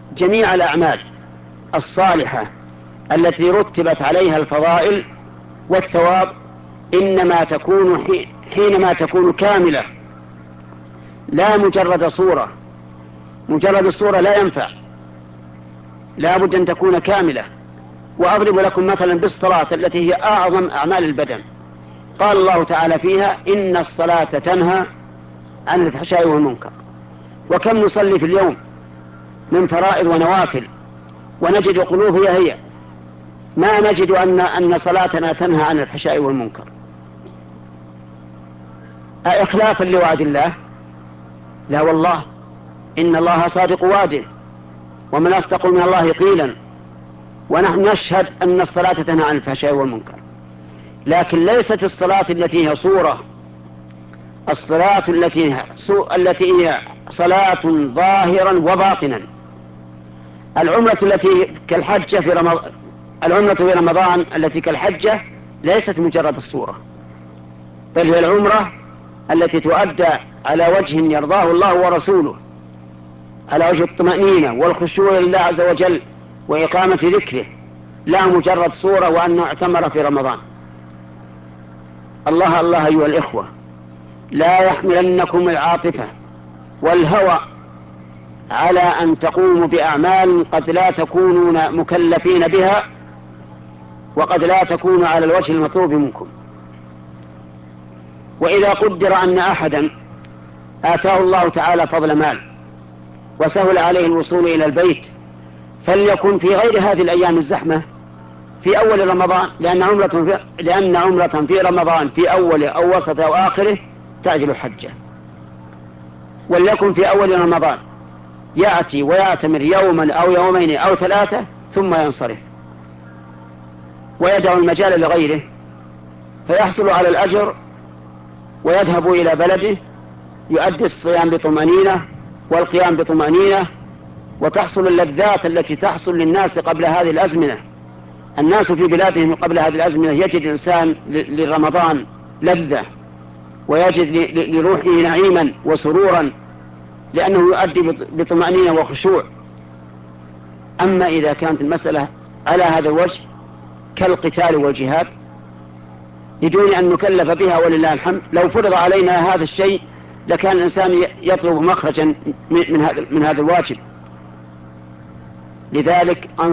جميع الأعمال الصالحة التي رتبت عليها الفضائل والثواب إنما تكون حينما تكون كاملة، لا مجرد صورة. مجرد الصورة لا ينفع، لا بد أن تكون كاملة. وأضرب لكم مثلا بالصلاة التي هي أعظم أعمال البدن. قال الله تعالى فيها: إن الصلاة تنهى عن الفحشاء والمنكر. وكم نصلي في اليوم من فرائض ونوافل ونجد القلوب هي ما نجد أن صلاتنا تنهى عن الفحشاء والمنكر. أإخلافا لوعد الله؟ لا والله، إن الله صادق وعده، ومن أصدق من الله قيلا. ونحن نشهد أن الصلاة تنهى عن الفحشاء والمنكر، لكن ليست الصلاة التي هي صورة. الصلاة التي هي صلاة ظاهرا وباطنا. العمرة التي كالحجة في رمضان، العمرة في رمضان التي كالحجة ليست مجرد الصورة، بل هي العمرة التي تؤدى على وجه يرضاه الله ورسوله، على وجه الطمأنينة والخشوع لله عز وجل وإقامة ذكره، لا مجرد صورة وأنه اعتمر في رمضان. الله الله أيها الإخوة، لا يحملنكم العاطفة والهوى على أن تقوموا بأعمال قد لا تكونون مكلفين بها، وقد لا تكون على الوجه المطلوب منكم. وإذا قدر أن أحدا آتاه الله تعالى فضل مال وسهل عليه الوصول إلى البيت، فليكن في غير هذه الأيام الزحمة في أول رمضان، لأن عمرة في رمضان في أوله أو وسطه أو آخره تعجل حجة. وليكن في أول رمضان يأتي ويعتمر يوما أو يومين أو ثلاثة ثم ينصرف ويدع المجال لغيره، فيحصل على الأجر ويذهب إلى بلده يؤدي الصيام بطمأنينة والقيام بطمأنينة، وتحصل اللذات التي تحصل للناس قبل هذه الأزمنة. الناس في بلادهم قبل هذه الأزمنة يجد الإنسان لرمضان لذة، ويجد لروحه نعيما وسرورا، لأنه يؤدي بطمأنينة وخشوع. أما إذا كانت المسألة على هذا الوجه كالقتال والجهاد بدون أن نكلف بها ولله الحمد، لو فرض علينا هذا الشيء لكان الإنسان يطلب مخرجا من هذا الواجب. لذلك